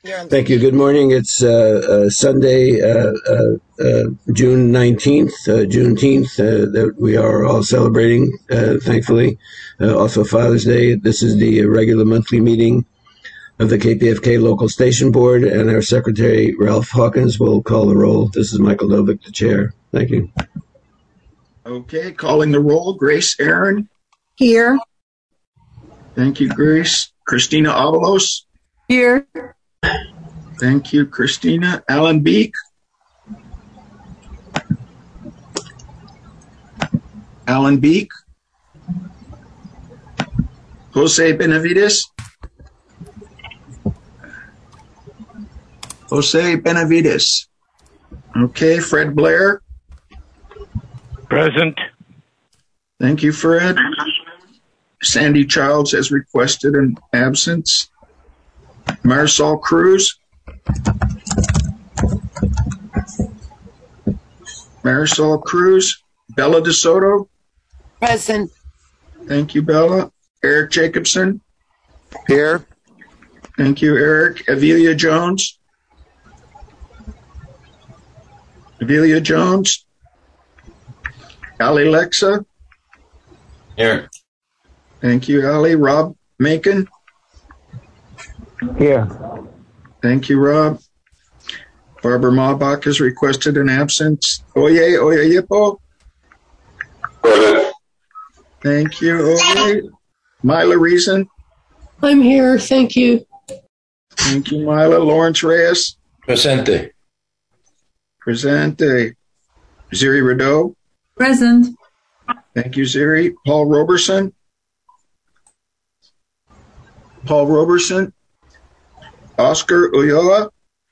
Thank you. Good morning. It's Sunday, June 19th, Juneteenth, that we are all celebrating, thankfully. Also Father's Day. This is the regular monthly meeting of the KPFK Local Station Board, and our Secretary, Ralph Hawkins, will call the roll. This is Michael Novick, the chair. Thank you. Okay, calling the roll. Grace Aaron. Here. Thank you, Grace. Christina Avalos. Here. Thank you, Christina. Alan Beek. Alan Beek. Jose Benavides. Jose Benavides. Okay, Fred Blair. Present. Thank you, Fred. Sandy Childs has requested an absence. Marisol Cruz. Marisol Cruz. Bella DeSoto. Present. Thank you, Bella. Eric Jacobson. Here. Thank you, Eric. Avelia Jones. Avelia Jones. Ali Lexa. Here. Thank you, Ali. Rob Macon. Here. Thank you, Rob. Barbara Maubach has requested an absence. Oye Oyeyipo. Thank you, Oye. Myla Reason. I'm here. Thank you. Thank you, Myla. Lawrence Reyes. Presente. Presente. Ziri Rideau. Present. Thank you, Ziri. Paul Roberson. Paul Roberson. Oscar Ulloa.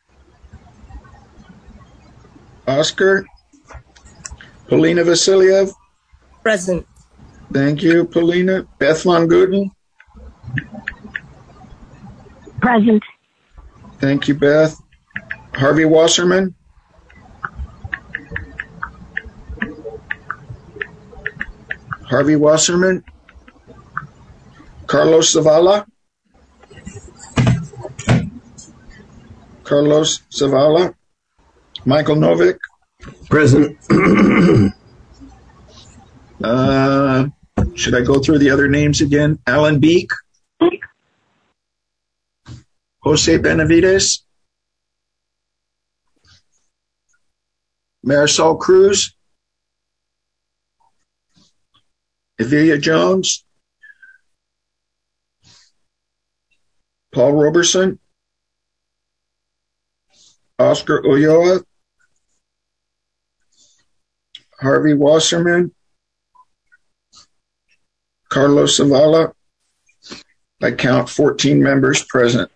Oscar. Polina Vasiliev. Present. Thank you, Polina. Beth Von Guten. Present. Thank you, Beth. Harvey Wasserman. Harvey Wasserman. Carlos Zavala. Carlos Zavala. Michael Novick. Present. Should I go through the other names again? Alan Beek. Jose Benavides. Marisol Cruz. Avelia Jones. Paul Roberson. Oscar Ulloa. Harvey Wasserman. Carlos Zavala. I count 14 members present.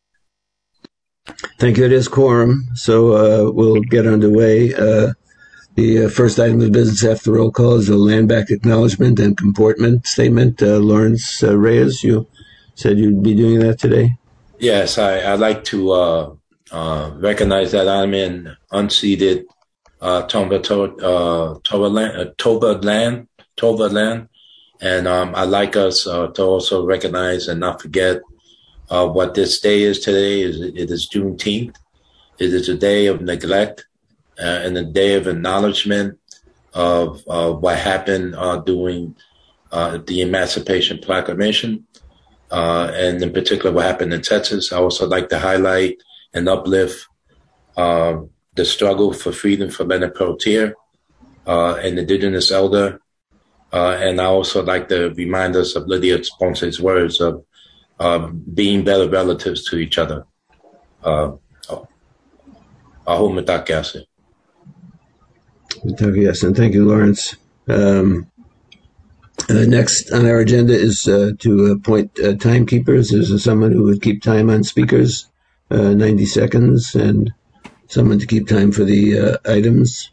Thank you. It is quorum, so we'll get underway. The first item of business after roll call is a land back acknowledgement and comportment statement. Lawrence Reyes, you said you'd be doing that today? Yes, I'd like to recognize that I'm in unceded Toba land, and I'd like us to also recognize and not forget what this day is today. It is Juneteenth. It is a day of neglect and a day of acknowledgement of what happened during the Emancipation Proclamation, and in particular what happened in Texas. I also like to highlight and uplift the struggle for freedom for Leonard Peltier, an indigenous elder. And I also like to remind us of Lydia Ponce's words of being better relatives to each other. Yes, and thank you, Lawrence. Next on our agenda is to appoint timekeepers. There's someone who would keep time on speakers, 90 seconds, and someone to keep time for the items.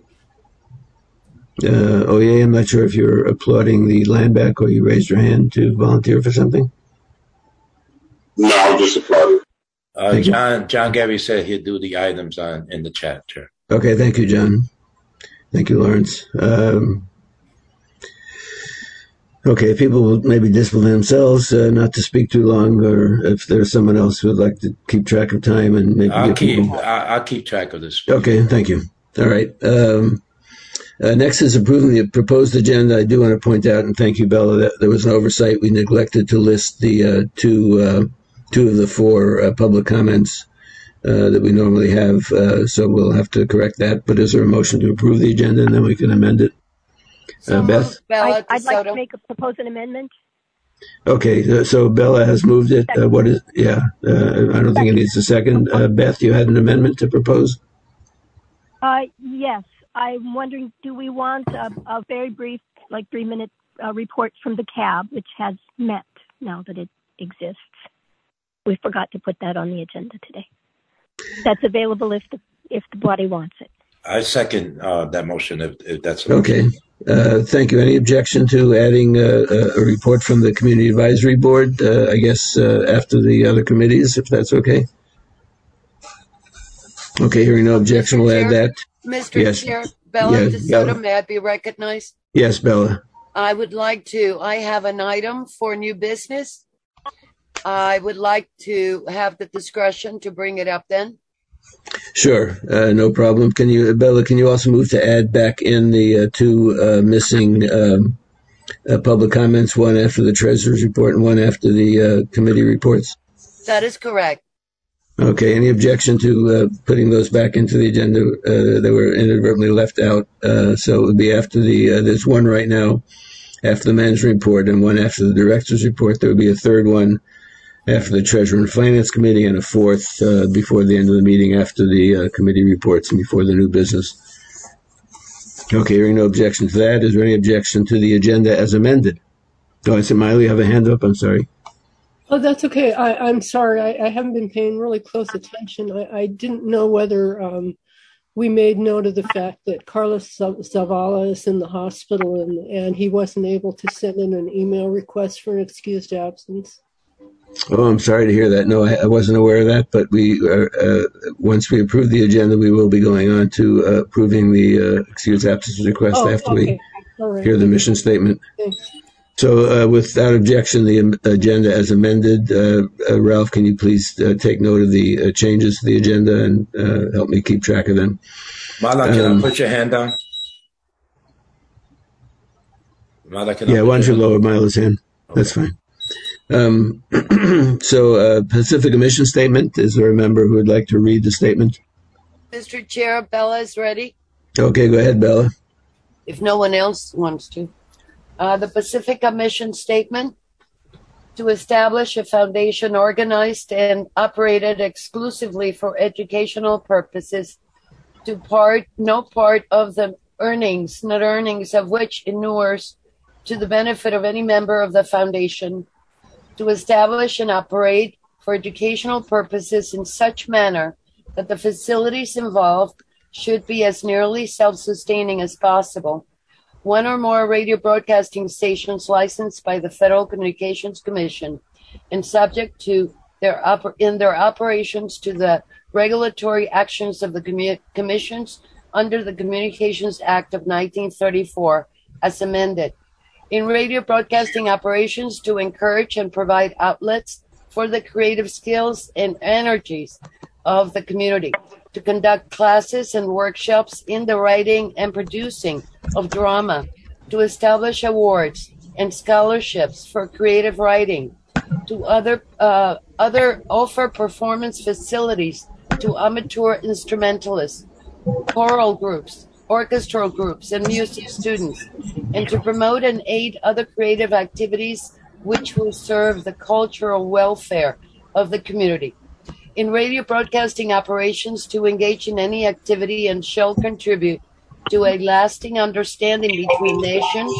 Oye, I'm not sure if you're applauding the land back or you raised your hand to volunteer for something. No, I'm just applauding. John Gary said he'd do the items in the chat, Chair. Okay, thank you, John. Thank you, Lawrence. Okay, people will maybe discipline themselves not to speak too long, or if there's someone else who would like to keep track of time and maybe I'll keep track of this. Okay, thank you. All right. Next is approving the proposed agenda. I do want to point out, and thank you, Bella, that there was an oversight. We neglected to list the two of the four public comments that we normally have, so we'll have to correct that. But is there a motion to approve the agenda, and then we can amend it? Beth? I'd like to propose an amendment. Okay, so Bella has moved it. I don't think it needs a second. Beth, you had an amendment to propose? Yes. I'm wondering, do we want a very brief, like 3-minute report from the CAB, which has met now that it exists? We forgot to put that on the agenda today. That's available if the body wants it. I second that motion if that's okay. Thank you. Any objection to adding a report from the Community Advisory Board, I guess, after the other committees, if that's okay? Okay, hearing no objection, we'll add that. Mr. Chair, Bella DeSoto, may I be recognized? Yes, Bella. I have an item for new business. I would like to have the discretion to bring it up then. Sure, no problem. Bella, can you also move to add back in the two missing public comments, one after the treasurer's report and one after the committee reports? That is correct. Okay, any objection to putting those back into the agenda? They were inadvertently left out, so it would be after there's one right now after the management report and one after the director's report. There would be a third one after the Treasurer and Finance Committee, and a fourth before the end of the meeting after the committee reports and before the new business. Okay, hearing no objection to that, is there any objection to the agenda as amended? Oh, I said, Miley, you have a hand up? I'm sorry. Oh, that's okay. I'm sorry. I haven't been paying really close attention. I didn't know whether we made note of the fact that Carlos Zavala is in the hospital and he wasn't able to send in an email request for an excused absence. Oh, I'm sorry to hear that. No, I wasn't aware of that, but we once we approve the agenda, we will be going on to approving the excused absence request after we hear the mission statement. Thanks. So without objection, the agenda as amended, Ralph, can you please take note of the changes to the agenda and help me keep track of them? Mala, can I put your hand down? Mala, why don't you lower Mila's hand? Okay. That's fine. So Pacifica mission statement, is there a member who would like to read the statement? Mr. Chair, Bella is ready. Okay, go ahead, Bella. If no one else wants to. The Pacifica mission statement: to establish a foundation organized and operated exclusively for educational purposes, no part of the net earnings of which inures to the benefit of any member of the foundation, to establish and operate for educational purposes in such manner that the facilities involved should be as nearly self-sustaining as possible. One or more radio broadcasting stations licensed by the Federal Communications Commission and subject to their operations to the regulatory actions of the commissions under the Communications Act of 1934 as amended. In radio broadcasting operations, to encourage and provide outlets for the creative skills and energies of the community, to conduct classes and workshops in the writing and producing of drama, to establish awards and scholarships for creative writing, to offer performance facilities to amateur instrumentalists, choral groups, orchestral groups, and music students, and to promote and aid other creative activities which will serve the cultural welfare of the community. In radio broadcasting operations, to engage in any activity and shall contribute to a lasting understanding between nations,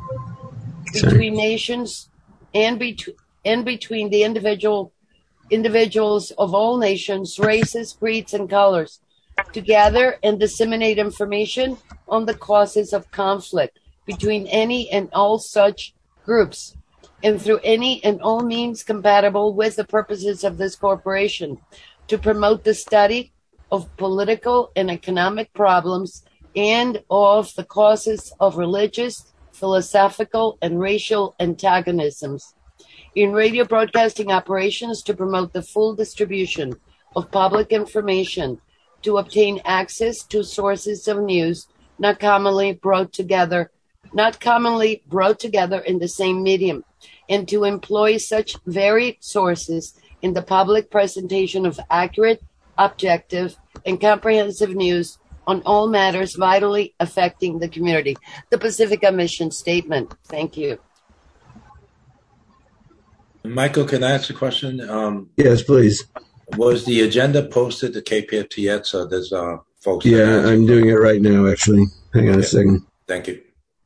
and between the individuals of all nations, races, creeds, and colors, to gather and disseminate information on the causes of conflict between any and all such groups, and through any and all means compatible with the purposes of this corporation, to promote the study of political and economic problems and of the causes of religious, philosophical, and racial antagonisms. In radio broadcasting operations to promote the full distribution of public information, to obtain access to sources of news not commonly brought together in the same medium, and to employ such varied sources in the public presentation of accurate, objective, and comprehensive news on all matters vitally affecting the community. The Pacifica mission statement. Thank you. Michael, can I ask a question? Yes, please. Was the agenda posted to KPFT yet? So there's folks. Yeah, I'm doing it right now, actually. Hang on a second. Thank you.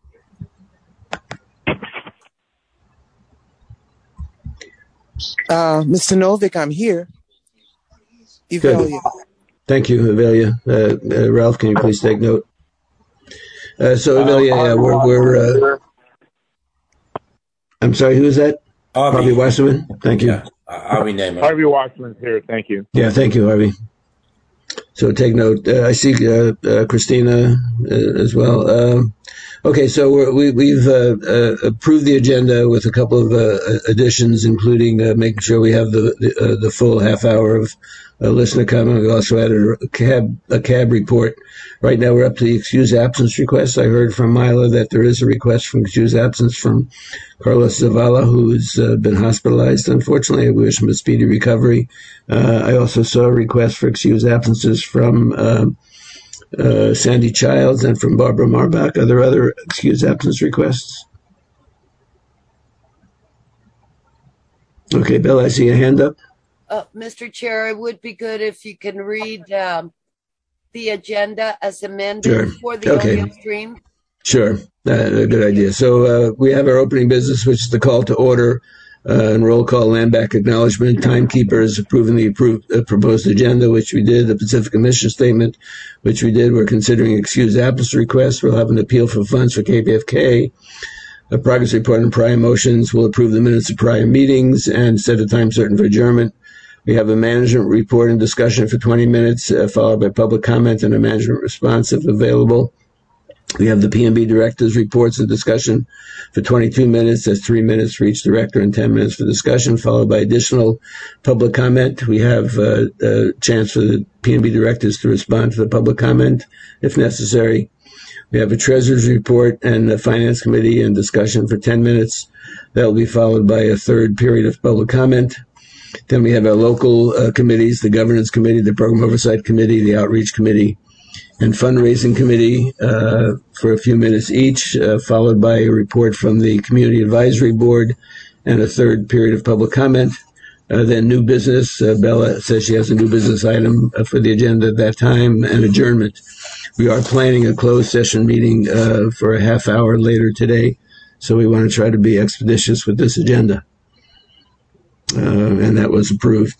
Mr. Novick, I'm here. Evalia. Thank you, Evalia. Ralph, can you please take note? So, Evalia, we're I'm sorry, who is that? Harvey Wasserman. Thank you. Yeah, Harvey Neyman. Harvey Wasserman's here. Thank you. Yeah, thank you, Harvey. So take note. I see Christina as well. Okay, so we've approved the agenda with a couple of additions, including making sure we have the full half hour of listener comment. We also added a cab report. Right now we're up to the excuse absence request. I heard from Mila that there is a request for excuse absence from Carlos Zavala, who's been hospitalized. Unfortunately, I wish him a speedy recovery. I also saw a request for excuse absences from Sandy Childs and from Barbara Marbach. Are there other excuse absence requests? Okay, Bill, I see a hand up. Mr. Chair, it would be good if you can read the agenda as amended for the audio stream. Sure, a good idea. So we have our opening business, which is the call to order and roll call land back acknowledgement. Timekeepers approving the proposed agenda, which we did. The Pacifica mission statement, which we did. We're considering excused absence requests. We'll have an appeal for funds for KPFK. A progress report on prior motions. We'll approve the minutes of prior meetings and set a time certain for adjournment. We have a management report and discussion for 20 minutes, followed by public comment and a management response if available. We have the PNB director's reports and discussion for 22 minutes. That's 3 minutes for each director and 10 minutes for discussion, followed by additional public comment. We have a chance for the PNB directors to respond to the public comment if necessary. We have a treasurer's report and a finance committee and discussion for 10 minutes. That will be followed by a third period of public comment. Then we have our local committees, the governance committee, the program oversight committee, the outreach committee, and fundraising committee for a few minutes each, followed by a report from the community advisory board and a third period of public comment. Then new business. Bella says she has a new business item for the agenda at that time, and adjournment. We are planning a closed session meeting for a half hour later today, so we want to try to be expeditious with this agenda. And that was approved.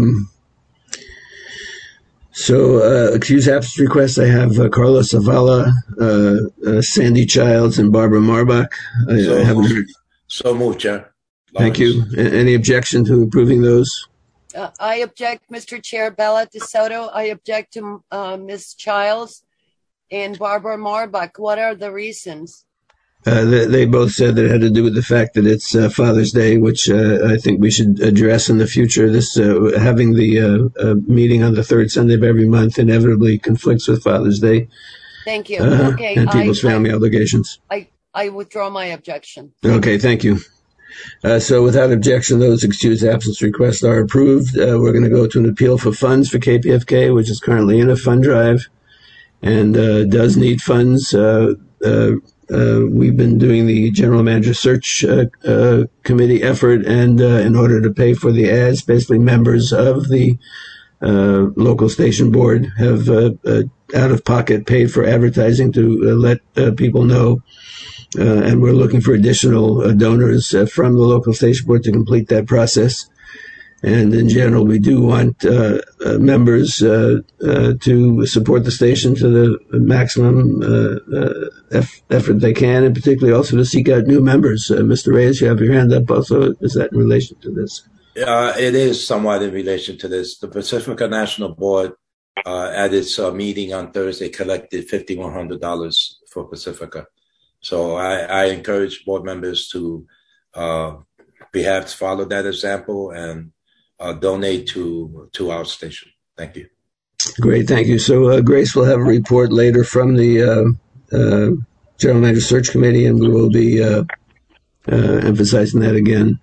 So, excuse absence requests. I have Carlos Zavala, Sandy Childs, and Barbara Marbach. I haven't heard. So moved, Chair. Thank you. Any objection to approving those? I object, Mr. Chair. Bella DeSoto. I object to Ms. Childs and Barbara Marbach. What are the reasons? They both said that it had to do with the fact that it's Father's Day, which I think we should address in the future. This having the meeting on the third Sunday of every month inevitably conflicts with Father's Day. Thank you. Okay, and people's family obligations. I withdraw my objection. Okay, thank you. So without objection, those excused absence requests are approved. We're going to go to an appeal for funds for KPFK, which is currently in a fund drive and does need funds. We've been doing the general manager search committee effort, and in order to pay for the ads, basically members of the local station board have out of pocket paid for advertising to let people know. And we're looking for additional donors from the local station board to complete that process. And in general, we do want members to support the station to the maximum effort they can, and particularly also to seek out new members. Mr. Reyes, you have your hand up also. Is that in relation to this? It is somewhat in relation to this. The Pacifica National Board, at its meeting on Thursday, collected $5,100 for Pacifica. So I encourage board members to perhaps follow that example and donate to our station. Thank you. Great, thank you. So Grace will have a report later from the General Manager Search Committee, and we will be emphasizing that again.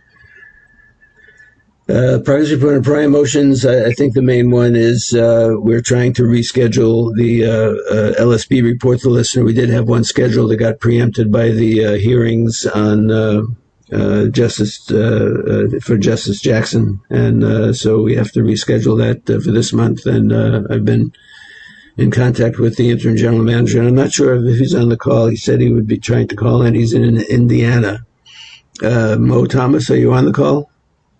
Progress report and prior motions. I think the main one is we're trying to reschedule the LSB report to the listener. We did have one scheduled that got preempted by the hearings on Justice Jackson, and so we have to reschedule that for this month. And I've been in contact with the interim general manager, and I'm not sure if he's on the call. He said he would be trying to call in. He's in Indiana. Mo Thomas, are you on the call?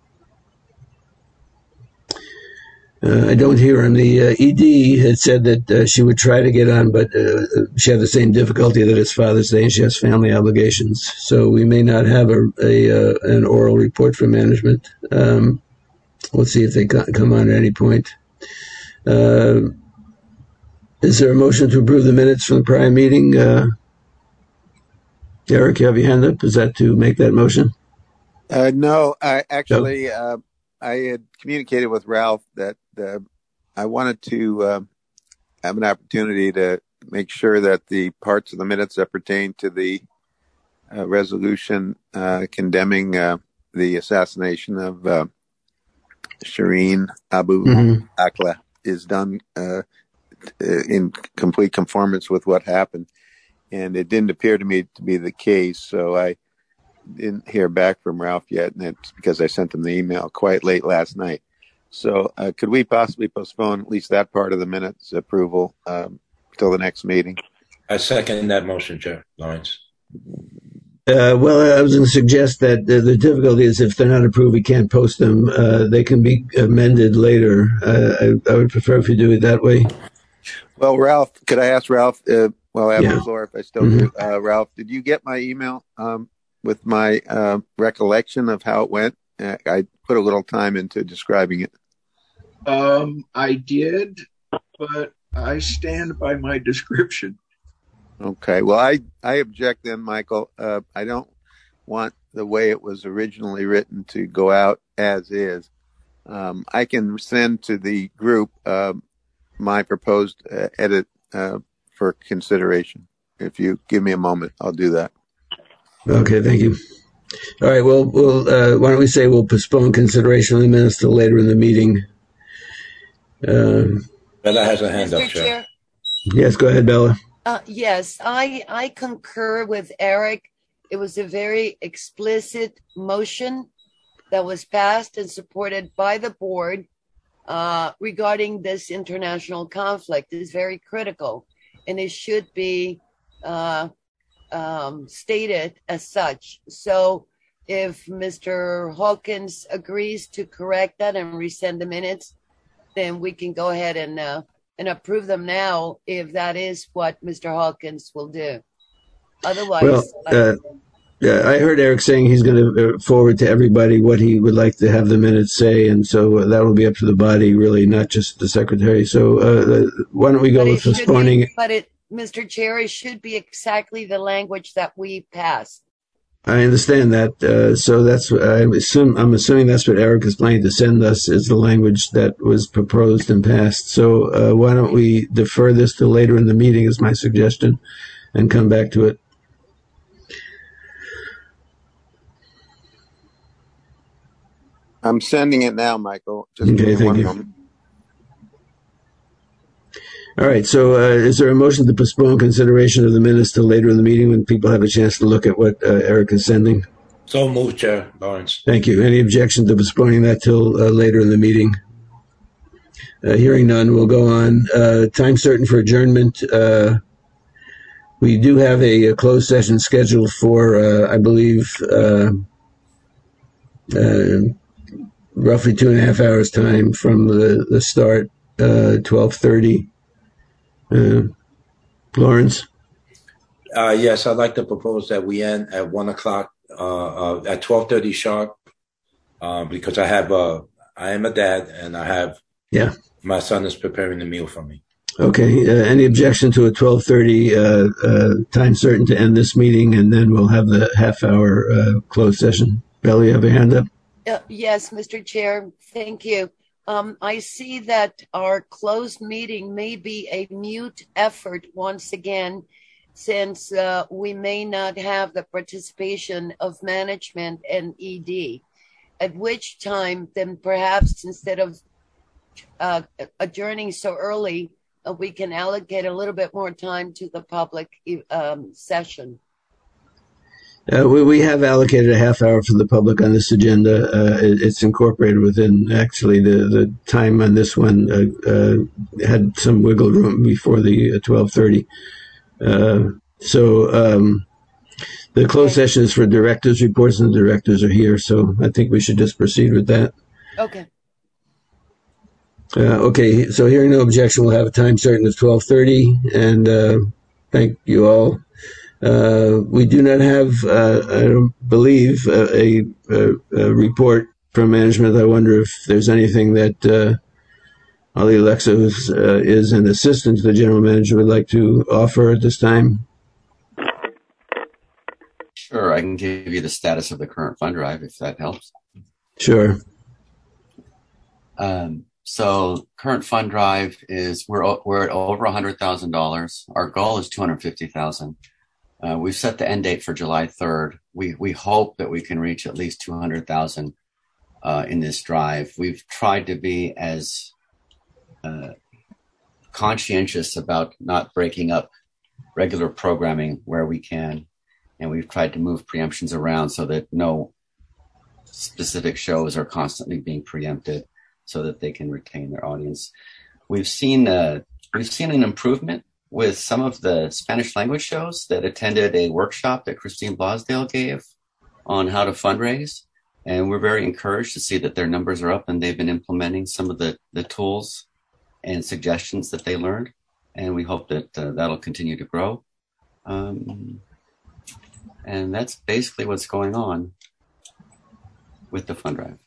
I don't hear him. The ED had said that she would try to get on, but she had the same difficulty that it's Father's Day and she has family obligations. So we may not have an oral report from management. We'll see if they come on at any point. Is there a motion to approve the minutes from the prior meeting? Eric, you have your hand up. Is that to make that motion? No, I actually, I had communicated with Ralph that I wanted to have an opportunity to make sure that the parts of the minutes that pertain to the resolution condemning the assassination of Shireen Abu Akleh is done in complete conformance with what happened. And it didn't appear to me to be the case, so I didn't hear back from Ralph yet, and it's because I sent him the email quite late last night. So could we possibly postpone at least that part of the minutes approval till the next meeting? I second that motion, Chair Lawrence. Well, I was going to suggest that the difficulty is if they're not approved, we can't post them. They can be amended later. I would prefer if you do it that way. Well, Ralph, could I ask Ralph, I have the floor if I still do. Ralph, did you get my email with my recollection of how it went? I put a little time into describing it. I did, but I stand by my description. Okay. Well, I object then, Michael. I don't want the way it was originally written to go out as is. I can send to the group my proposed edit for consideration. If you give me a moment, I'll do that. Okay, thank you. All right, well, why don't we say we'll postpone consideration of the minutes till later in the meeting. Bella has a hand up, Chair. Yes, go ahead, Bella. Yes, I concur with Eric. It was a very explicit motion that was passed and supported by the board regarding this international conflict. It is very critical, and it should be stated as such. So if Mr. Hawkins agrees to correct that and resend the minutes, then we can go ahead and approve them now if that is what Mr. Hawkins will do. Otherwise, I heard Eric saying he's going to forward to everybody what he would like to have the minutes say, and so that will be up to the body, really, not just the secretary. So why don't we go with postponing? Mr. Chair, it should be exactly the language that we passed. I understand that. So that's I'm assuming that's what Eric is planning to send us is the language that was proposed and passed. So why don't we defer this to later in the meeting is my suggestion and come back to it. I'm sending it now, Michael. Just okay, thank you. Moment. All right, so is there a motion to postpone consideration of the minutes till later in the meeting when people have a chance to look at what Eric is sending? So moved, Chair Lawrence. Thank you. Any objection to postponing that till later in the meeting? Hearing none, we'll go on. Time certain for adjournment. We do have a closed session scheduled for, I believe, roughly 2.5 hours time from the start, 12:30. Lawrence? Yes, I'd like to propose that we end at 1 o'clock, at 12:30 sharp, because I am a dad and my son is preparing the meal for me. Okay. Any objection to a 12:30 time certain to end this meeting, and then we'll have the half-hour closed session. Bella, you have a hand up? Yes, Mr. Chair. Thank you. I see that our closed meeting may be a mute effort once again, since we may not have the participation of management and ED, at which time then perhaps instead of adjourning so early, we can allocate a little bit more time to the public session. We have allocated a half hour for the public on this agenda. It's incorporated within, actually, the time on this one had some wiggle room before the 12:30. The closed session is for directors' reports, and the directors are here, so I think we should just proceed with that. Okay. Okay, so hearing no objection, we'll have a time certain of 12:30, and thank you all. We do not have, I don't believe, a report from management. I wonder if there's anything that Ali Alexa, who is an assistant to the general manager, would like to offer at this time. Sure, I can give you the status of the current fund drive if that helps. Sure. So current fund drive is we're at over $100,000. Our goal is $250,000. We've set the end date for July 3rd. We hope that we can reach at least 200,000 in this drive. We've tried to be as conscientious about not breaking up regular programming where we can, and we've tried to move preemptions around so that no specific shows are constantly being preempted, so that they can retain their audience. We've seen an improvement with some of the Spanish language shows that attended a workshop that Christine Blosdale gave on how to fundraise. And we're very encouraged to see that their numbers are up, and they've been implementing some of the tools and suggestions that they learned. And we hope that that'll continue to grow. And that's basically what's going on with the fund drive.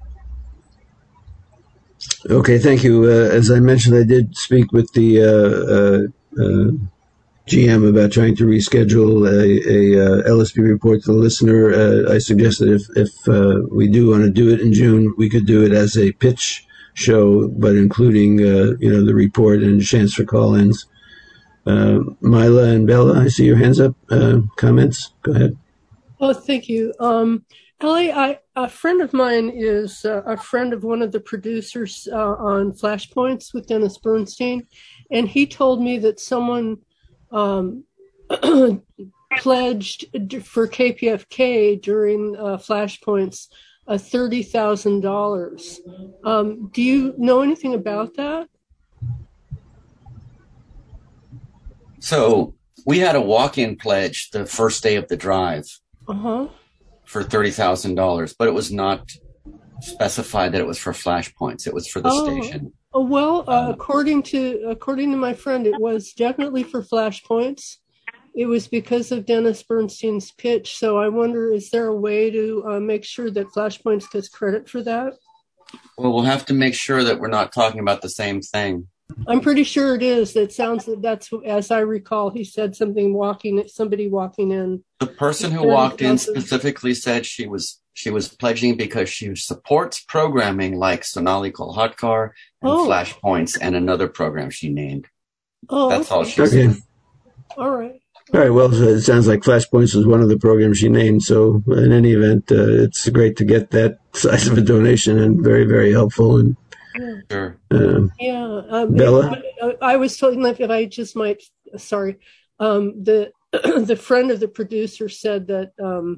Okay, thank you. As I mentioned, I did speak with the GM about trying to reschedule a LSP report to the listener. I suggested if we do want to do it in June, we could do it as a pitch show, but including the report and a chance for call-ins. Mila and Bella, I see your hands up. Comments? Go ahead. Oh, thank you. Ellie, a friend of mine is a friend of one of the producers on Flashpoints with Dennis Bernstein, and he told me that someone pledged for KPFK during Flashpoints $30,000. Do you know anything about that? So we had a walk-in pledge the first day of the drive. Uh-huh. For $30,000, but it was not specified that it was for Flashpoints. It was for the station. Oh, well, according to my friend, it was definitely for Flashpoints. It was because of Dennis Bernstein's pitch. So I wonder, is there a way to make sure that Flashpoints gets credit for that? Well, we'll have to make sure that we're not talking about the same thing. I'm pretty sure it is. That's as I recall, he said somebody walking in. The person who walked in specifically said she was pledging because she supports programming like Sonali Kolhatkar and Flashpoints and another program she named. Oh, that's all she said. All right. All right. Well, it sounds like Flashpoints was one of the programs she named. So in any event, it's great to get that size of a donation and very, very helpful. And sure. Bella? I was told, if I just might, sorry, the friend of the producer said that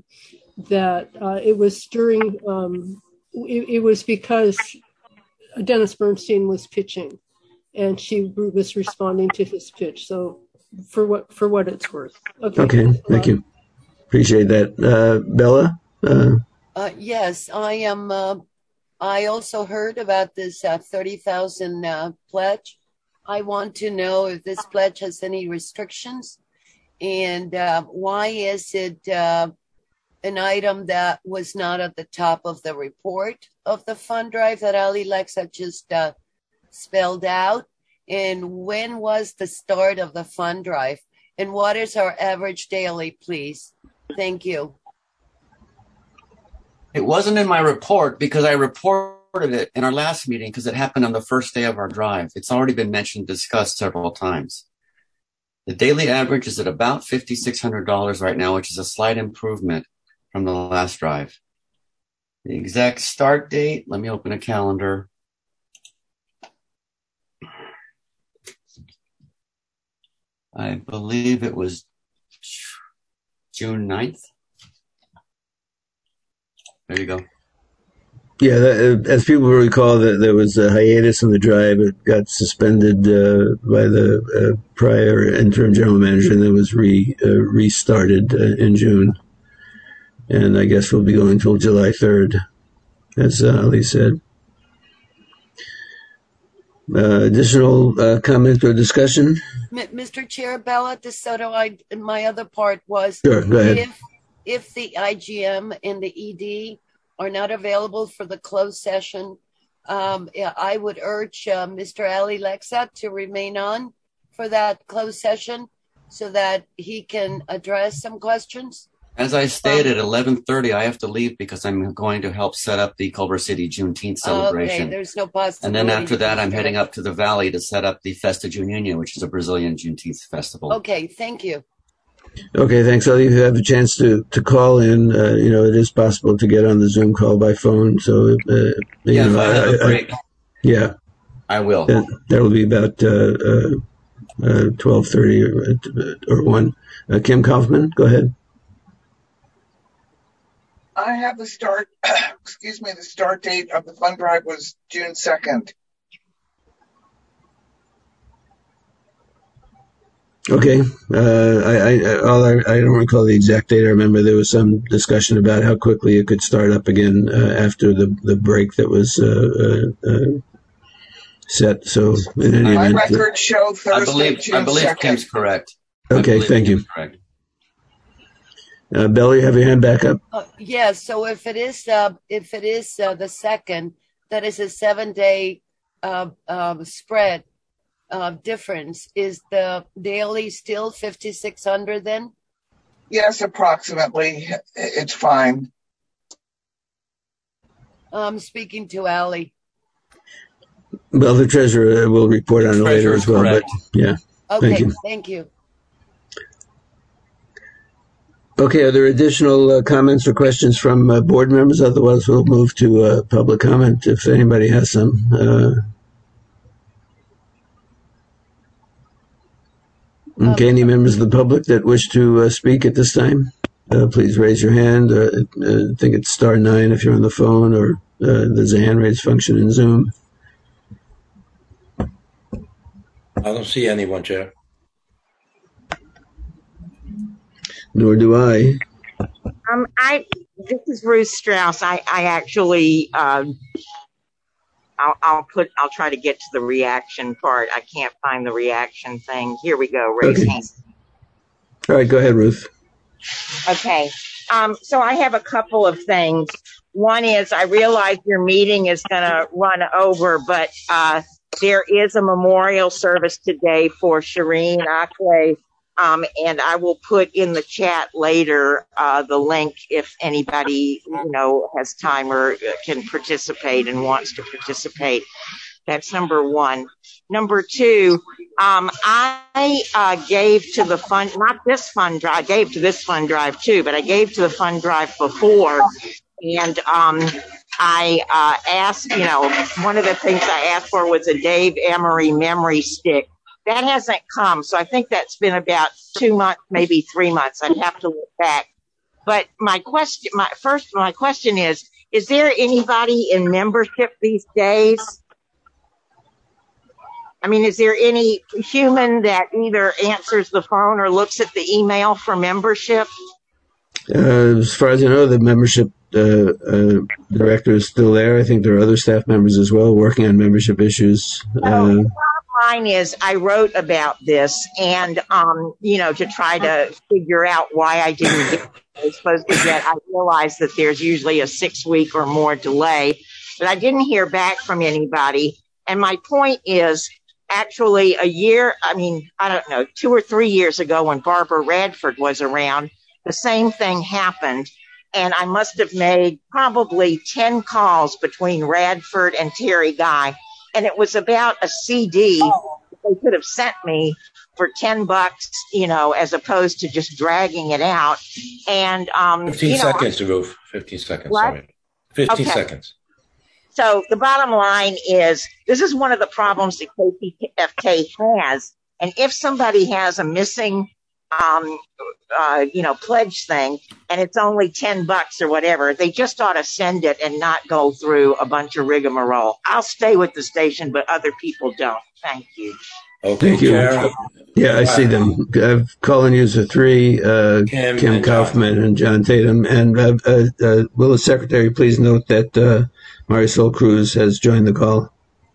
it was during, it was because Dennis Bernstein was pitching, and she was responding to his pitch. So for what it's worth. Okay, thank you. Appreciate that. Bella? Yes, I am. I also heard about this 30,000 pledge. I want to know if this pledge has any restrictions, and why is it an item that was not at the top of the report of the fund drive that Ali Lexa just spelled out, And when was the start of the fund drive? And what is our average daily, please? Thank you. It wasn't in my report because I reported it in our last meeting because it happened on the first day of our drive. It's already been mentioned, discussed several times. The daily average is at about $5,600 right now, which is a slight improvement from the last drive. The exact start date, let me open a calendar. I believe it was June 9th. There you go. Yeah, as people will recall, that there was a hiatus in the drive. It got suspended by the prior interim general manager, and then was restarted in June. And I guess we'll be going till July 3rd, as Ali said. Additional comment or discussion? Mr. Chair, Bella DeSoto, my other part was, sure, go ahead. If the IGM and the ED are not available for the closed session, I would urge Mr. Ali Lexat to remain on for that closed session so that he can address some questions. As I stated, at 11:30, I have to leave because I'm going to help set up the Culver City Juneteenth celebration. Okay, there's no possibility. And then after that, I'm heading up to the Valley to set up the Festa Junina, which is a Brazilian Juneteenth festival. Okay, thank you. Okay, thanks. Ali, if you have a chance to call in, it is possible to get on the Zoom call by phone. So, if I have a break, I will. That will be about 12:30 or 1. Kim Kaufman, go ahead. I have the start, the start date of the fund drive was June 2nd. Okay. I don't recall the exact date. I remember there was some discussion about how quickly it could start up again after the break that was set. So in any event, my records show Thursday, I believe Kim's correct. Okay, thank you. Bella, you have your hand back up? Yes. So if it is the second, that is a 7-day spread difference. Is the daily still 5,600 then? Yes, approximately. It's fine. I'm speaking to Ali. Well, the treasurer will report on it later as well. Correct. But yeah. Okay. Thank you. Okay, are there additional comments or questions from board members? Otherwise, we'll move to public comment if anybody has some. Okay, any members of the public that wish to speak at this time, please raise your hand. I think it's *9 if you're on the phone, or there's a hand raise function in Zoom. I don't see anyone, Chair. Nor do I. This is Ruth Strauss. I actually, I'll try to get to the reaction part. I can't find the reaction thing. Here we go. Raise hand. All right, go ahead, Ruth. Okay. So I have a couple of things. One is I realize your meeting is going to run over, but there is a memorial service today for Shireen Akle. And I will put in the chat later the link if anybody, has time or can participate and wants to participate. That's number one. Number two, I gave to the fund, not this fund drive, I gave to this fund drive too, but I gave to the fund drive before. And I asked, one of the things I asked for was a Dave Emery memory stick. That hasn't come, so I think that's been about 2 months, maybe 3 months. I'd have to look back. But my question is there anybody in membership these days? I mean, is there any human that either answers the phone or looks at the email for membership? As far as I know, the membership director is still there. I think there are other staff members as well working on membership issues. Mine is I wrote about this and, to try to figure out why I didn't get what I was supposed to get. I realized that there's usually a 6-week or more delay, but I didn't hear back from anybody. And my point is, actually I don't know, 2 or 3 years ago when Barbara Radford was around, the same thing happened. And I must have made probably 10 calls between Radford and Terry Guy. And it was about a CD they could have sent me for $10, as opposed to just dragging it out. And, 15 seconds, Ruth. 15 seconds. What? Sorry. 15 Okay. seconds. So the bottom line is, this is one of the problems that KPFK has. And if somebody has a missing, pledge thing, and it's only $10 or whatever, they just ought to send it and not go through a bunch of rigmarole. I'll stay with the station, but other people don't. Thank you. Okay, Thank you. Chair. Yeah, I see them. Calling user 3, Kim Kaufman and John Tatum. And will the secretary please note that Marisol Cruz has joined the call?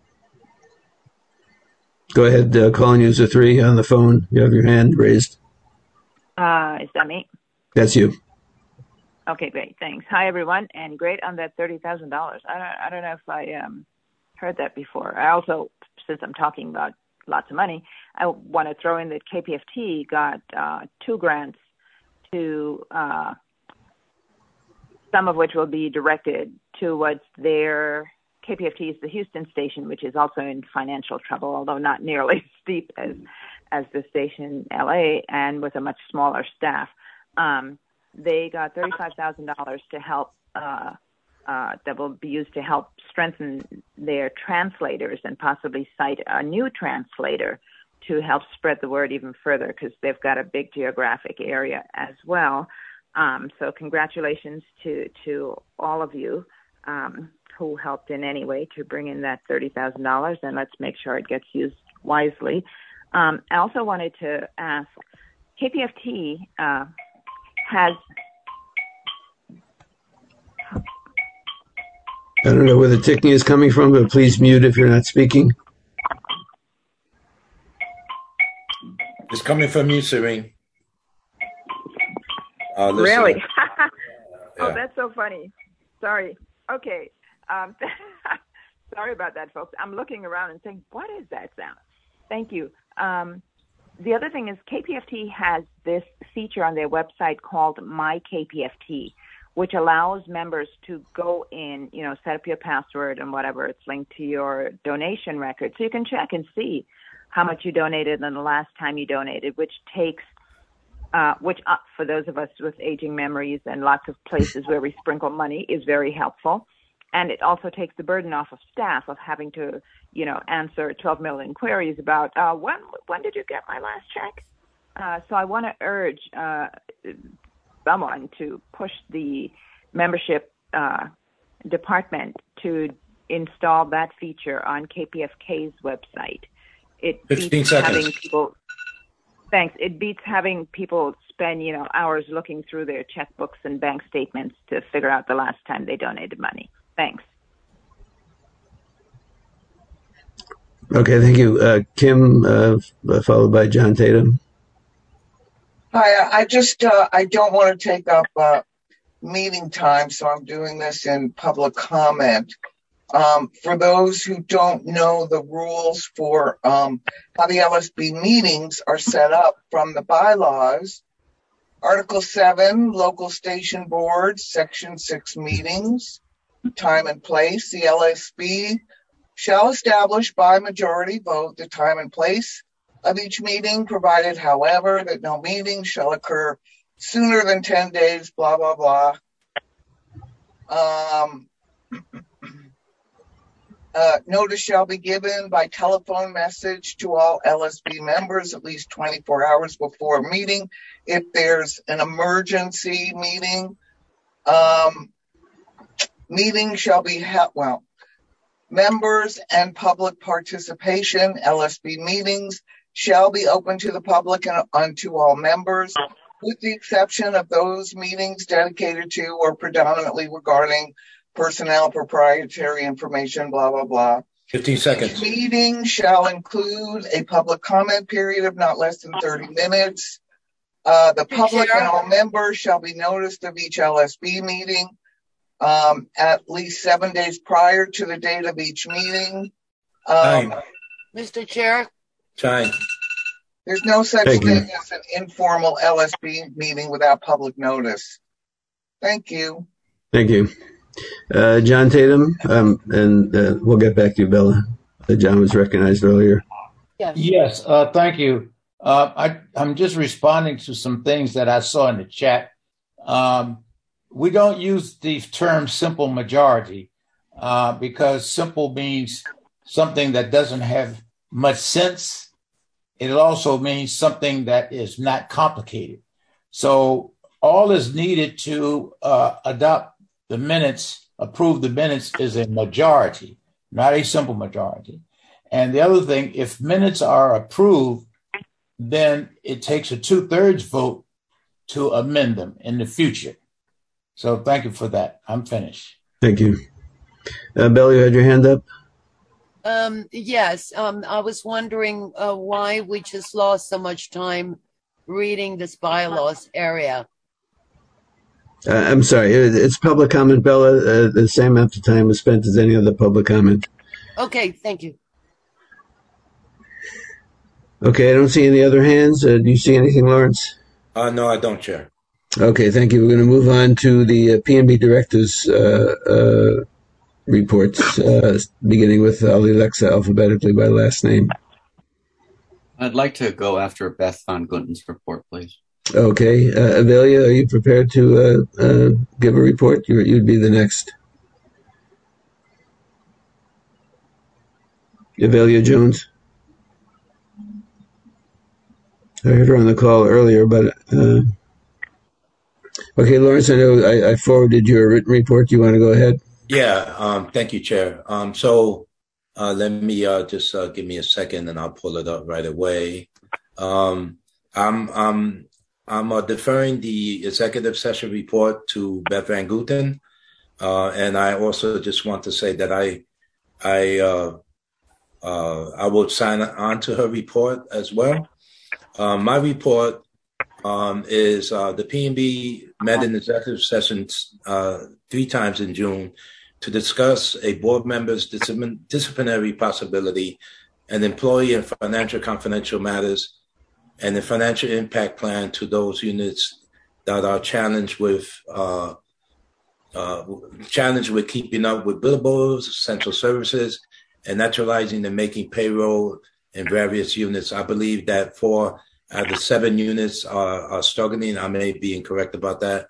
Go ahead, calling user 3 on the phone. You have your hand raised. Is that me? That's you. Okay, great. Thanks. Hi, everyone. And great on that $30,000. I don't know if I heard that before. I also, since I'm talking about lots of money, I want to throw in that KPFT got 2 grants to some of which will be directed towards their KPFT is the Houston station, which is also in financial trouble, although not nearly as steep as the station in LA and with a much smaller staff. They got $35,000 to help that will be used to help strengthen their translators and possibly cite a new translator to help spread the word even further, because they've got a big geographic area as well. So congratulations to all of you who helped in any way to bring in that $30,000, and let's make sure it gets used wisely. I also wanted to ask, KPFT has... I don't know where the ticking is coming from, but please mute if you're not speaking. It's coming from you, Serene. Really? Oh, Yeah. that's so funny. Sorry. Okay. Sorry about that, folks. I'm looking around and saying, what is that sound? Thank you. The other thing is KPFT has this feature on their website called My KPFT, which allows members to go in, set up your password and whatever. It's linked to your donation record. So you can check and see how much you donated and the last time you donated, which takes, for those of us with aging memories and lots of places where we sprinkle money, is very helpful. And it also takes the burden off of staff of having to, answer 12 million queries about when did you get my last check? So I want to urge someone to push the membership department to install that feature on KPFK's website. It 15 beats seconds. having people. Thanks. It beats having people spend, hours looking through their checkbooks and bank statements to figure out the last time they donated money. Thanks. Okay, thank you. Kim, followed by John Tatum. Hi, I don't want to take up meeting time, so I'm doing this in public comment. For those who don't know the rules for how the LSB meetings are set up from the bylaws, Article 7, Local Station Boards, Section 6 meetings, time and place. The LSB shall establish by majority vote the time and place of each meeting, provided, however, that no meeting shall occur sooner than 10 days, blah, blah, blah. Notice shall be given by telephone message to all LSB members at least 24 hours before a meeting. If there's an emergency meeting, meeting shall be held, members and public participation, LSB meetings shall be open to the public and unto all members, with the exception of those meetings dedicated to or predominantly regarding personnel, proprietary information, blah, blah, blah. 15 seconds. Each meeting shall include a public comment period of not less than 30 minutes. The public and all members shall be noticed of each LSB meeting at least 7 days prior to the date of each meeting. Mr. Chair, Trying. There's no such Thank thing you. as an informal LSB meeting without public notice. Thank you. Thank you. John Tatum, and we'll get back to you, Bella. John was recognized earlier. Yes, thank you. I'm just responding to some things that I saw in the chat. We don't use the term simple majority because simple means something that doesn't have much sense. It also means something that is not complicated. So all is needed to adopt the minutes, approve the minutes, is a majority, not a simple majority. And the other thing, if minutes are approved, then it takes a 2/3 vote to amend them in the future. So thank you for that. I'm finished. Thank you. Bella, you had your hand up? Yes. I was wondering why we just lost so much time reading this bylaws area. I'm sorry. It's public comment, Bella. The same amount of time was spent as any other public comment. Okay, thank you. Okay, I don't see any other hands. Do you see anything, Lawrence? No, I don't, Chair. Okay, thank you. We're going to move on to the P&B director's reports, beginning with Ali Lexa, alphabetically by last name. I'd like to go after Beth Van Gunten's report, please. Okay. Avelia, are you prepared to give a report? You'd be the next. Avelia Jones. I heard her on the call earlier, but okay, Lawrence, I know I forwarded your written report. Do you want to go ahead? Yeah, thank you, Chair. So let me just give me a second, and I'll pull it up right away. I'm deferring the executive session report to Beth Van Gunten, and I also just want to say that I will sign on to her report as well. My report is the P&B met in executive sessions 3 times in June to discuss a board member's disciplinary possibility, an employee and financial confidential matters, and the financial impact plan to those units that are challenged with keeping up with billables, essential services, and naturalizing and making payroll in various units. I believe that 4 out of the 7 units are struggling. I may be incorrect about that.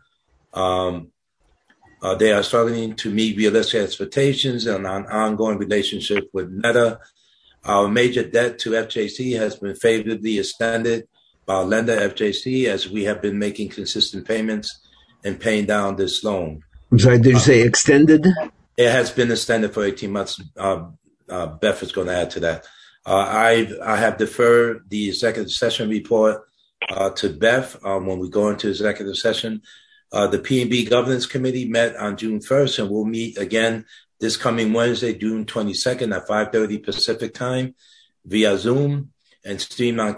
They are struggling to meet realistic expectations and an ongoing relationship with Meta. Our major debt to FJC has been favorably extended by our lender, FJC, as we have been making consistent payments and paying down this loan. I'm sorry, did you say extended? It has been extended for 18 months. Beth is going to add to that. I have deferred the executive session report to Beth when we go into executive session. The P&B Governance Committee met on June 1st and will meet again this coming Wednesday, June 22nd at 5:30 Pacific time via Zoom and stream on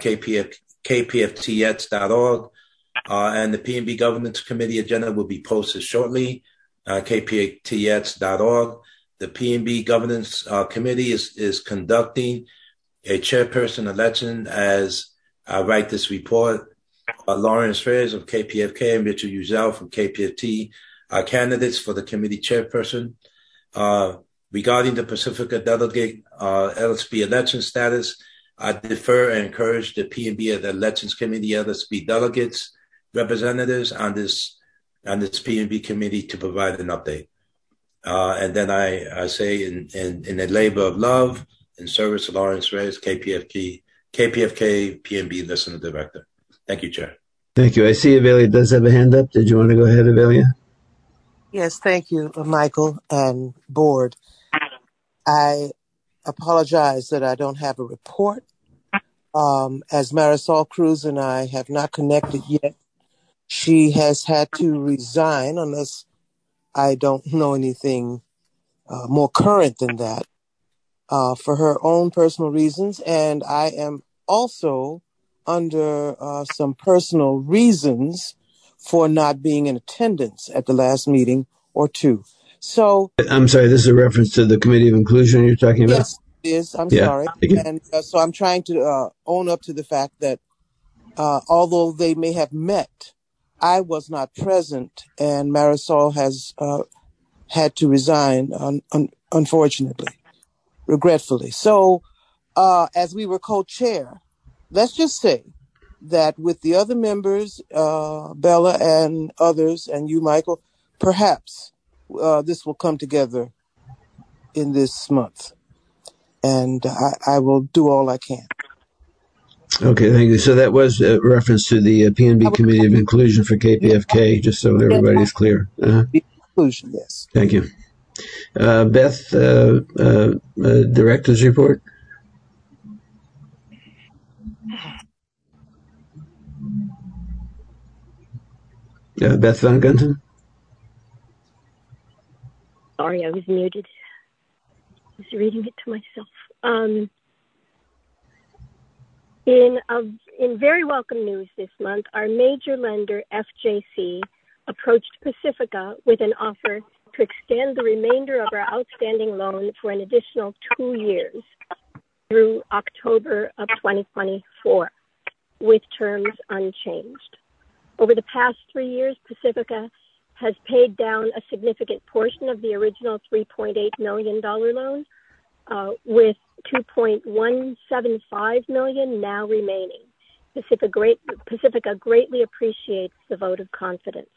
kpftx.org. And the P&B Governance Committee agenda will be posted shortly on kpftx.org. The P&B Governance Committee is conducting a chairperson election as I write this report. Lawrence Reyes of KPFK and Richard Uzel from KPFT are candidates for the committee chairperson. Regarding the Pacifica delegate LSB election status, I defer and encourage the P&B of the Elections Committee LSB delegates, representatives on this P&B committee to provide an update. And then I say in a labor of love and service to Lawrence Reyes, KPFK P&B Listener Director. Thank you, Chair. Thank you. I see Avelia does have a hand up. Did you want to go ahead, Avelia? Yes, thank you, Michael and board. I apologize that I don't have a report. As Marisol Cruz and I have not connected yet, she has had to resign unless I don't know anything more current than that for her own personal reasons. And I am also under some personal reasons for not being in attendance at the last meeting or two. So I'm sorry, this is a reference to the Committee of Inclusion you're talking about? Yes, is. I'm Yeah, sorry. thank you. And so I'm trying to own up to the fact that although they may have met, I was not present, and Marisol has had to resign, unfortunately, regretfully. So as we were co-chair, let's just say that with the other members, Bella and others, and you, Michael, perhaps this will come together in this month. And I will do all I can. Okay, thank you. So that was a reference to the PNB Committee of Inclusion for KPFK, just so everybody is clear. Inclusion, yes. Thank you. Beth, Director's Report. Beth Van Gunten. Sorry, I was muted. I was reading it to myself. In very welcome news this month, our major lender, FJC, approached Pacifica with an offer to extend the remainder of our outstanding loan for an additional 2 years through October of 2024, with terms unchanged. Over the past 3 years, Pacifica has paid down a significant portion of the original $3.8 million loan, with $2.175 million now remaining. Pacifica greatly appreciates the vote of confidence.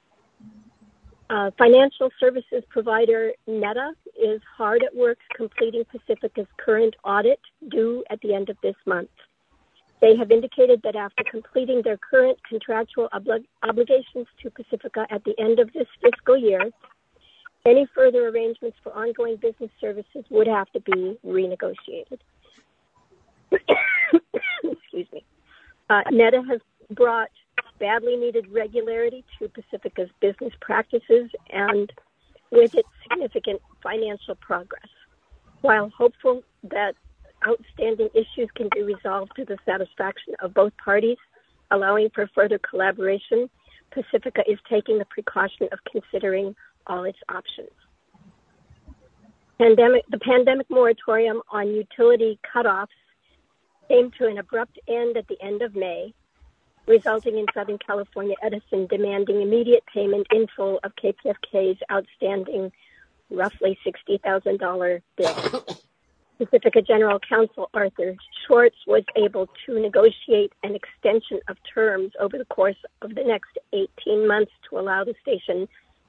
Financial services provider Netta is hard at work completing Pacifica's current audit due at the end of this month. They have indicated that after completing their current contractual obligations to Pacifica at the end of this fiscal year, any further arrangements for ongoing business services would have to be renegotiated. Excuse me. Netta has brought badly needed regularity to Pacifica's business practices and with its significant financial progress. While hopeful that outstanding issues can be resolved to the satisfaction of both parties, allowing for further collaboration, Pacifica is taking the precaution of considering all its options. The pandemic moratorium on utility cutoffs came to an abrupt end at the end of May, resulting in Southern California Edison demanding immediate payment in full of KPFK's outstanding roughly $60,000 bill. Pacifica General Counsel Arthur Schwartz was able to negotiate an extension of terms over the course of the next 18 months to allow the station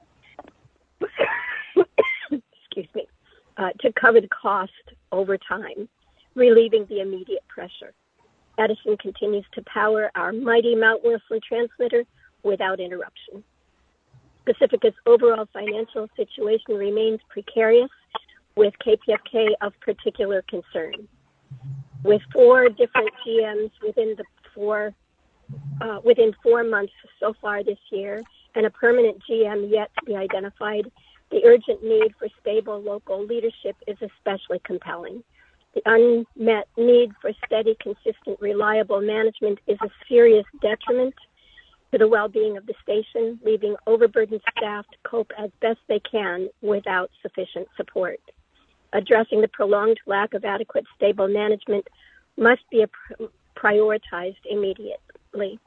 to cover the cost over time, relieving the immediate pressure. Edison continues to power our mighty Mount Wilson transmitter without interruption. Pacifica's overall financial situation remains precarious, with KPFK of particular concern. With 4 different GMs within 4 months so far this year, and a permanent GM yet to be identified, the urgent need for stable local leadership is especially compelling. The unmet need for steady, consistent, reliable management is a serious detriment to the well-being of the station, leaving overburdened staff to cope as best they can without sufficient support. Addressing the prolonged lack of adequate, stable management must be prioritized immediately.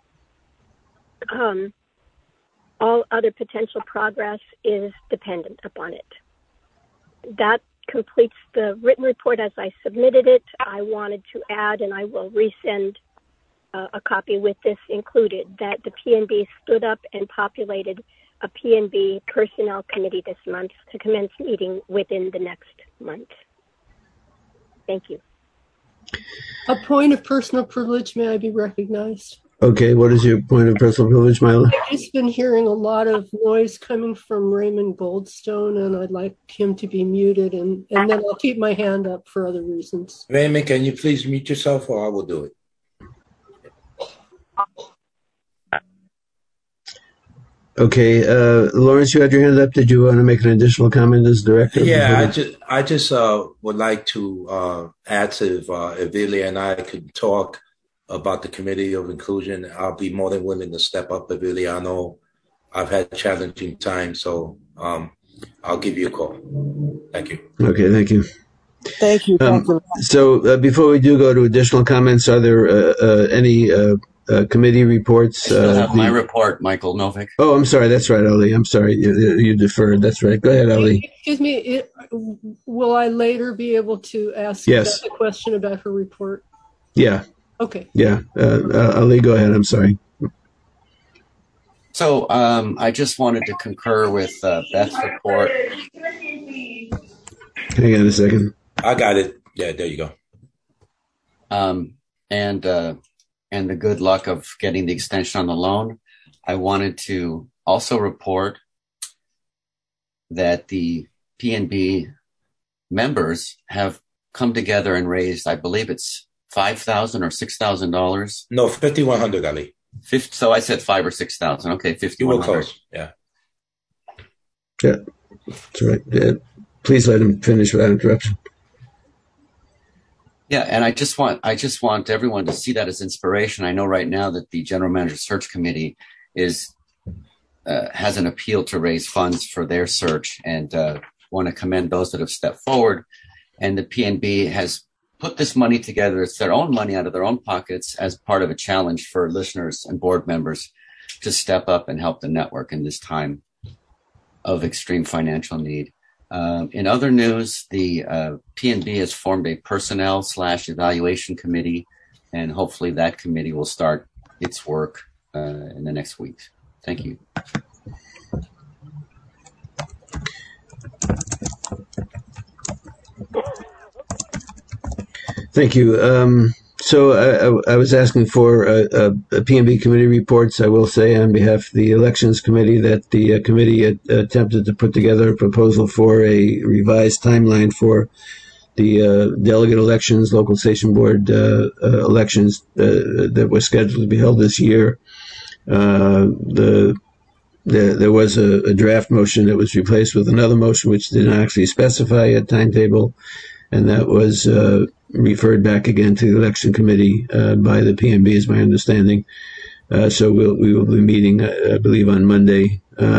All other potential progress is dependent upon it. That completes the written report as I submitted it. I wanted to add, and I will resend a copy with this included, that the PNB stood up and populated a PNB personnel committee this month to commence meeting within the next month. Thank you. A point of personal privilege, may I be recognized? Okay, what is your point of personal privilege, Mila? I've just been hearing a lot of noise coming from Raymond Goldstone, and I'd like him to be muted, and then I'll keep my hand up for other reasons. Raymond, can you please mute yourself, or I will do it? Okay, Lawrence, you had your hand up. Did you want to make an additional comment as director? Yeah, I just would like to add to if Avilia and I could talk about the Committee of Inclusion. I'll be more than willing to step up, Avilia. I know I've had challenging times, so I'll give you a call. Thank you. Okay, thank you. Thank you. Thank you. So before we do go to additional comments, are there any committee reports? I still have my report, Michael Novick. Oh, I'm sorry. That's right, Ali. I'm sorry. You deferred. That's right. Go ahead, Ali. Excuse me. Will I later be able to ask a question about her report? Yeah. Okay. Yeah. Ali, go ahead. I'm sorry. So I just wanted to concur with Beth's report. Hang on a second. I got it. Yeah, there you go. And the good luck of getting the extension on the loan. I wanted to also report that the PNB members have come together and raised, I believe it's $5,000 or $6,000. No, $5,100, Ali. So I said 5,000 or 6,000. Okay, 5,100. You were close. Yeah. Yeah, that's right. Yeah. Please let him finish without interruption. Yeah, and I just want everyone to see that as inspiration. I know right now that the General Manager Search Committee has an appeal to raise funds for their search, and want to commend those that have stepped forward. And the PNB has put this money together. It's their own money out of their own pockets as part of a challenge for listeners and board members to step up and help the network in this time of extreme financial need. In other news, the PNB has formed a personnel/evaluation committee, and hopefully that committee will start its work in the next week. Thank you. Thank you. So I was asking for PNB committee reports. I will say on behalf of the Elections Committee that the committee attempted to put together a proposal for a revised timeline for the delegate elections, local station board elections that were scheduled to be held this year. There was a draft motion that was replaced with another motion which did not actually specify a timetable, and that was referred back again to the election committee by the PNB, is my understanding. So we will be meeting, I believe, on Monday.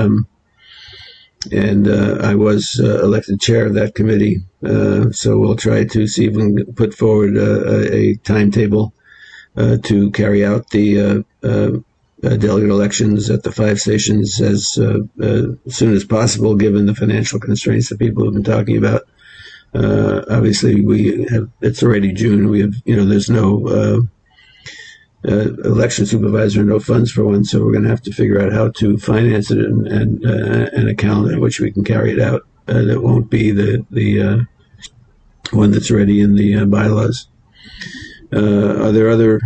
And I was elected chair of that committee. So we'll try to see if we can put forward a timetable to carry out the delegate elections at the 5 stations as soon as possible, given the financial constraints that people have been talking about. Obviously, it's already June. We have, there's no election supervisor, no funds for one, so we're going to have to figure out how to finance it and a calendar in which we can carry it out. That won't be the one that's already in the bylaws. Are there other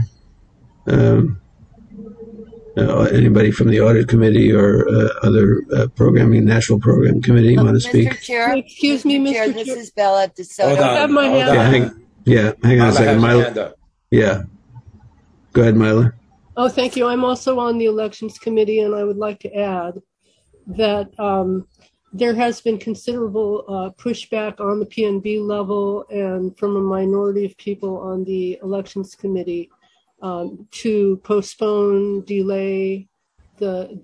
anybody from the audit committee or other national program committee want to speak? Mr. Chair, excuse me, Mr. Chair. This is Bella DeSoto. Hold on. I have my hand up. Hang on a second, Myla. Yeah, go ahead, Myla. Oh, thank you. I'm also on the elections committee, and I would like to add that there has been considerable pushback on the PNB level and from a minority of people on the elections committee to postpone, delay the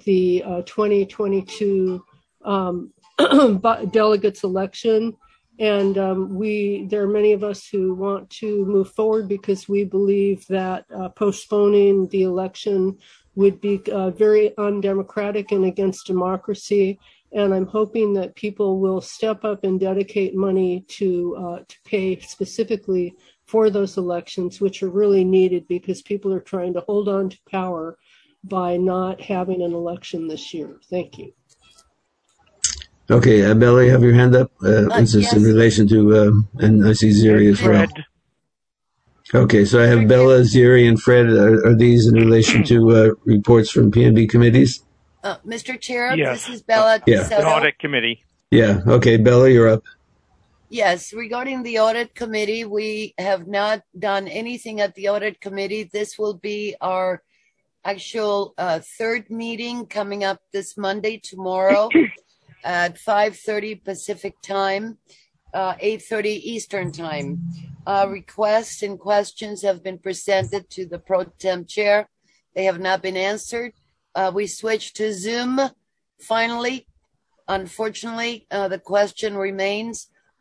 2022 delegates election. And there are many of us who want to move forward because we believe that postponing the election would be very undemocratic and against democracy. And I'm hoping that people will step up and dedicate money to pay specifically for those elections, which are really needed because people are trying to hold on to power by not having an election this year. Thank you. Okay, Bella, you have your hand up. Is this yes. in relation to, and I see Ziri as well. Okay, so I have Bella, Ziri, and Fred. Are these in relation to reports from PNB committees? Mr. Chair, Yes. this is Bella DeSoto. The audit committee. Yeah, okay, Bella, you're up. Yes, regarding the audit committee, we have not done anything at the audit committee. This will be our actual third meeting coming up this Monday, tomorrow at 5:30 Pacific time, 8:30 Eastern time. Requests and questions have been presented to the pro tem chair. They have not been answered. We switched to Zoom finally. Unfortunately, the question remains,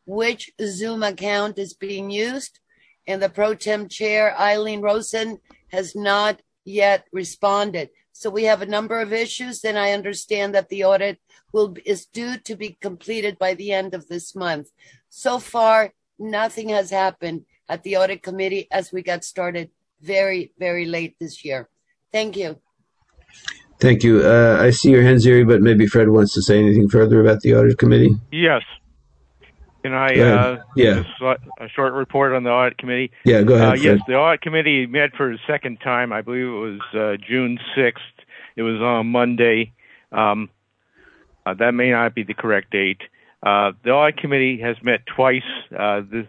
which Zoom account is being used, and the pro tem chair, Eileen Rosen, has not yet responded. So we have a number of issues, and I understand that the audit is due to be completed by the end of this month. So far, nothing has happened at the audit committee as we got started very, very late this year. Thank you. Thank you. I see your hand, Ziri, but maybe Fred wants to say anything further about the audit committee. Yes. Can I yeah. just a short report on the audit committee? Yeah, go ahead, Fred. Yes, the audit committee met for a second time. I believe it was June 6th. It was on Monday. That may not be the correct date. The audit committee has met twice since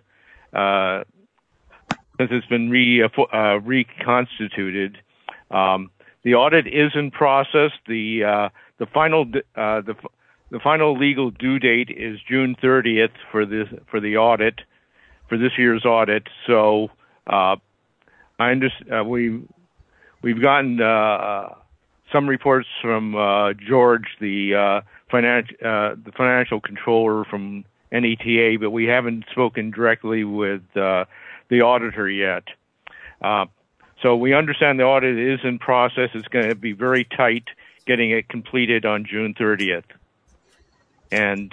it's been reconstituted. The audit is in process. The final legal due date is June 30th for the audit, for this year's audit. So I understand we've gotten some reports from George, the financial controller from NETA, but we haven't spoken directly with the auditor yet. So we understand the audit is in process. It's going to be very tight getting it completed on June 30th. And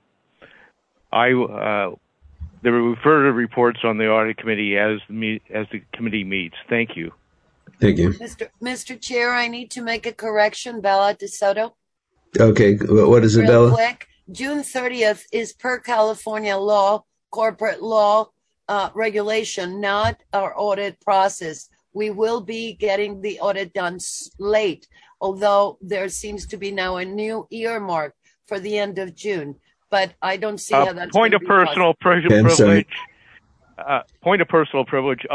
there will be further reports on the audit committee as the committee meets. Thank you. Thank you. Mr. Chair, I need to make a correction. Bella DeSoto. Okay. What is it, Bella? Real quick. June 30th is per California law, corporate law regulation, not our audit process. We will be getting the audit done late, although there seems to be now a new earmark for the end of June. But I don't see how that's point of personal privilege. Point of personal privilege.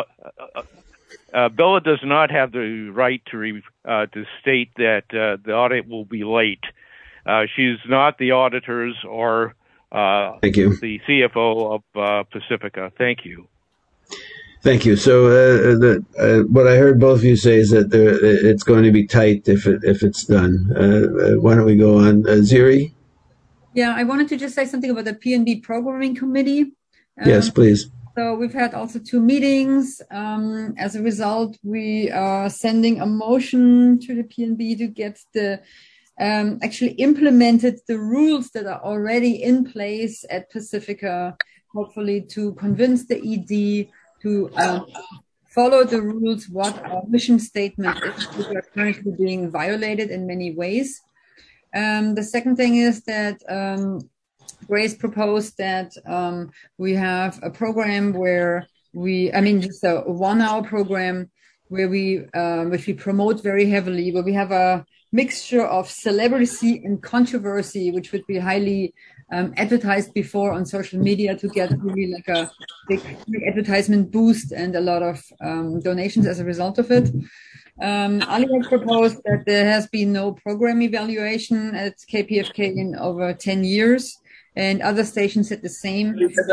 Bella does not have the right to state that the audit will be late. She's not the auditors or Thank you. The CFO of Pacifica. Thank you. Thank you. So what I heard both of you say is that it's going to be tight if it's done. Why don't we go on? Ziri? Yeah, I wanted to just say something about the PNB Programming Committee. Yes, please. So we've had also 2 meetings. As a result, we are sending a motion to the PNB to get actually implemented the rules that are already in place at Pacifica, hopefully to convince the ED to follow the rules, what our mission statement is, which are currently being violated in many ways. The second thing is that Grace proposed that we have a program where just a 1-hour program where which we promote very heavily, where we have a mixture of celebrity and controversy, which would be highly advertised before on social media to get really like a big advertisement boost and a lot of donations as a result of it. Ali had proposed that there has been no program evaluation at KPFK in over 10 years, and other stations said the same.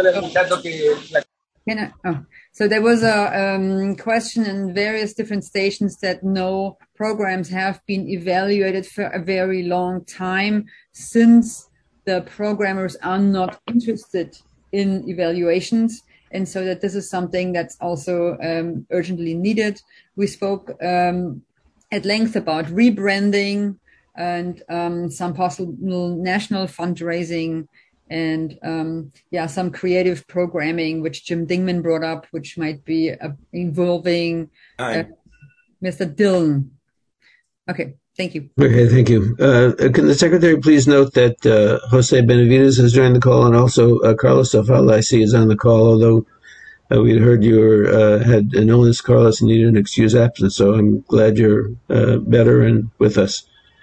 So there was a question in various different stations that no programs have been evaluated for a very long time, since the programmers are not interested in evaluations. And so that this is something that's also urgently needed. We spoke at length about rebranding and some possible national fundraising and some creative programming, which Jim Dingman brought up, which might be involving Mr. Dillon. Okay, thank you. Okay, thank you. Can the secretary please note that Jose Benavides has joined the call, and also Carlos Zavala, I see, is on the call, although we had heard you had an illness, Carlos, and needed an excuse absence, so I'm glad you're better and with us.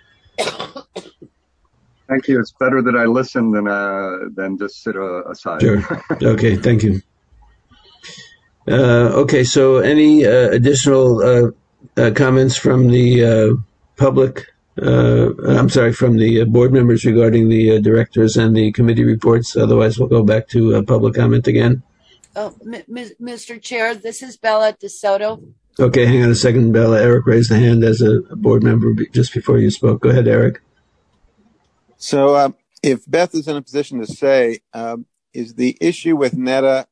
Thank you. It's better that I listen than just sit aside. Sure. Okay, thank you. Okay, so any additional comments from the public? From the board members regarding the directors and the committee reports? Otherwise, we'll go back to public comment again. Oh, Mr. Chair, this is Bella DeSoto. Okay, hang on a second, Bella. Eric raised a hand as a board member just before you spoke. Go ahead, Eric. So if Beth is in a position to say, is the issue with NETA.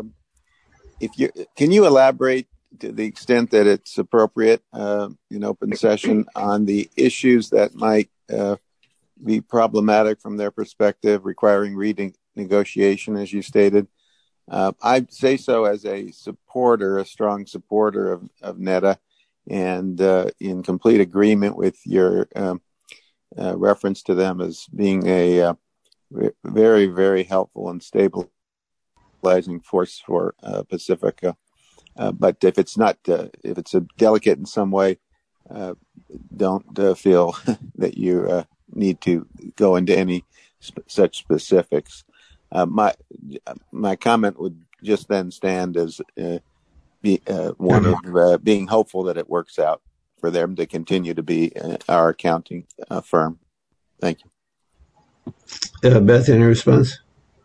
Can you elaborate to the extent that it's appropriate in open session on the issues that might be problematic from their perspective, requiring renegotiation, as you stated? I'd say so as a strong supporter of NETA, and in complete agreement with your reference to them as being a very, very helpful and stabilizing force for Pacifica. But if it's not, if it's delicate in some way, don't feel that you need to go into any such specifics. My comment would just then stand as one of being hopeful that it works out for them to continue to be our accounting firm. Thank you. Beth, any response?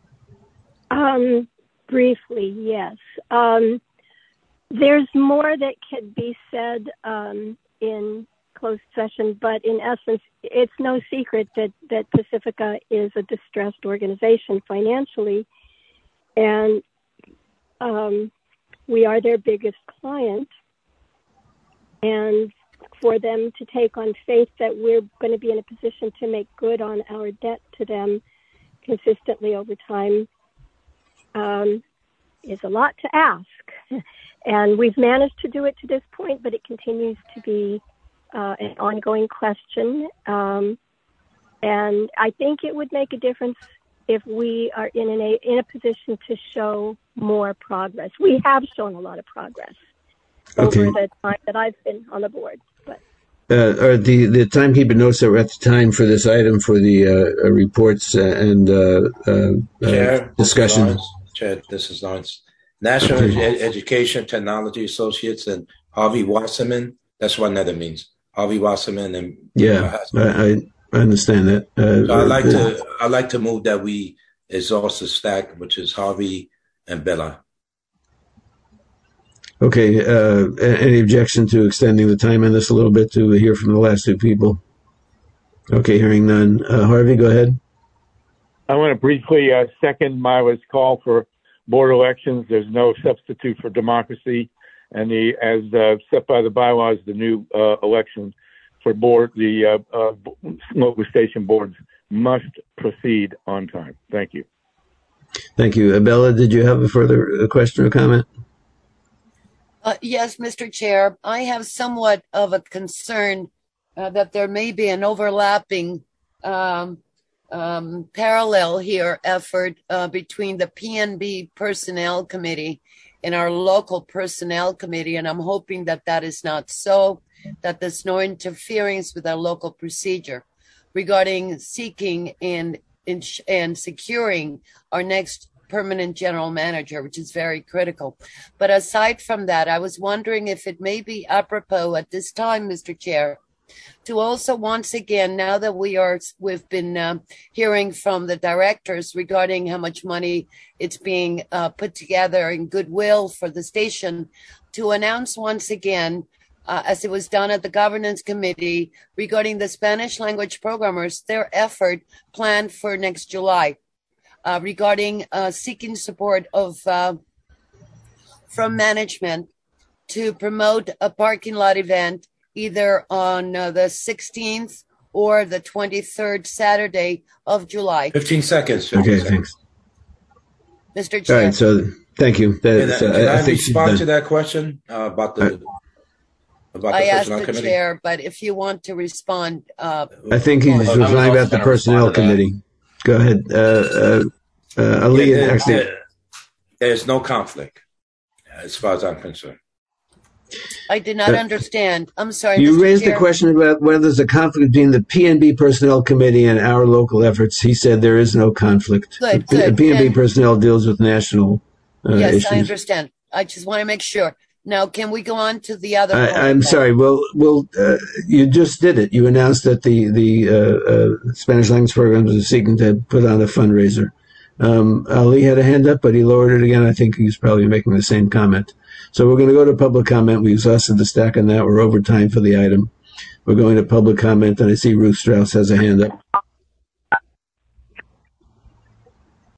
Briefly, yes. There's more that could be said in closed session, but in essence, it's no secret that Pacifica is a distressed organization financially, and we are their biggest client. And for them to take on faith that we're going to be in a position to make good on our debt to them consistently over time is a lot to ask. And we've managed to do it to this point, but it continues to be an ongoing question. And I think it would make a difference if we are in a position to show more progress. We have shown a lot of progress over the time that I've been on the board. But are the timekeeping notes that were at the time for this item for the reports and discussion? Chair, this is Lawrence. National Education Technology Associates and Harvey Wasserman. That's what NETA means. Harvey Wasserman and I understand that. So I like to move that we exhaust the stack, which is Harvey and Bella. Okay. Any objection to extending the time on this a little bit to hear from the last two people? Okay, hearing none. Harvey, go ahead. I want to briefly second Myla's call for board elections. There's no substitute for democracy, and as set by the bylaws, the new election for the local station boards must proceed on time. Thank you. Thank you. Bella, did you have a further question or comment? Yes, Mr. Chair. I have somewhat of a concern that there may be an overlapping parallel here effort between the PNB Personnel Committee and our local Personnel Committee, and I'm hoping that that is not so, that there's no interference with our local procedure regarding seeking and securing our next permanent general manager, which is very critical. But aside from that, I was wondering if it may be apropos at this time, Mr. Chair, to also once again, now that we've been hearing from the directors regarding how much money it's being put together in goodwill for the station, to announce once again, as it was done at the governance committee regarding the Spanish language programmers, their effort planned for next July regarding seeking support of from management to promote a parking lot event either on the 16th or the 23rd Saturday of July. 15 seconds. Okay, thanks. Mr. Chair. All right, so thank you. Can I respond to that question about the I asked personnel the committee? chair, but if you want to respond. I think he's replying about the personnel committee. Go ahead. Ali, actually. There's no conflict as far as I'm concerned. I did not understand. I'm sorry. You Mr. raised Chair. the question about whether there's a conflict between the PNB Personnel Committee and our local efforts. He said there is no conflict. Good. PNB Personnel deals with national Yes, issues. I understand. I just want to make sure. Now, can we go on to the other? I'm sorry. Well, you just did it. You announced that the Spanish language programs are seeking to put on a fundraiser. Ali had a hand up, but he lowered it again. I think he's probably making the same comment. So we're going to go to public comment. We exhausted the stack on that. We're over time for the item. We're going to public comment, and I see Ruth Strauss has a hand up.